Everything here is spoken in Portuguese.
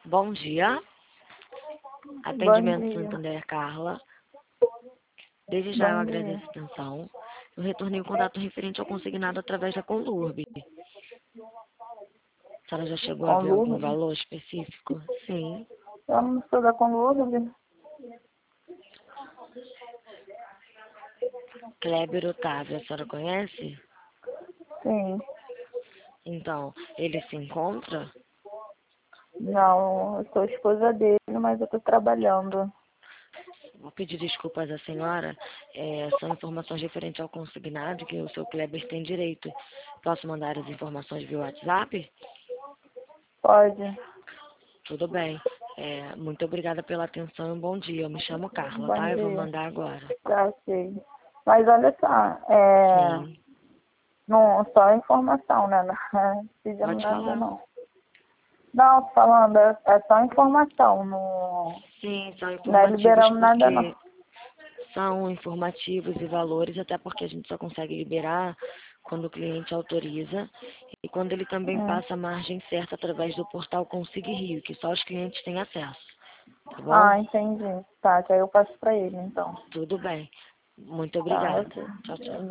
Bom dia. Bom Atendimento dia. Santander, Carla. Desde já eu Bom agradeço dia. a atenção. Eu retornei o contato referente ao consignado através da Conlurb. A senhora já chegou a ver algum Conluve? valor específico? Sim. Eu não sou da Conluve? Kleber Otávio, a senhora conhece? Sim. Então, ele se encontra? Não, eu sou esposa dele, mas eu tô trabalhando. Vou pedir desculpas à senhora. São informações referentes ao consignado que o seu Kleber tem direito. Posso mandar as informações via WhatsApp? Pode. Tudo bem. Muito obrigada pela atenção e um bom dia. Eu me chamo Carla, Bom tá? Eu vou dia. mandar agora. Tá, sei. Mas olha só, Sim. não, só informação, né? Não fizemos Pode nada, falar. não. Não, tô falando, é só informação, Sim, são não é informativos liberamos nada, não. porque são informativos e valores, até porque a gente só consegue liberar quando o cliente autoriza e quando ele também Hum. passa a margem certa através do portal Consigue Rio, que só os clientes têm acesso. Tá bom? Ah, entendi. Tá, que aí eu passo pra ele, então. Tudo bem. Muito Tá, obrigada. Tchau, tchau. ok.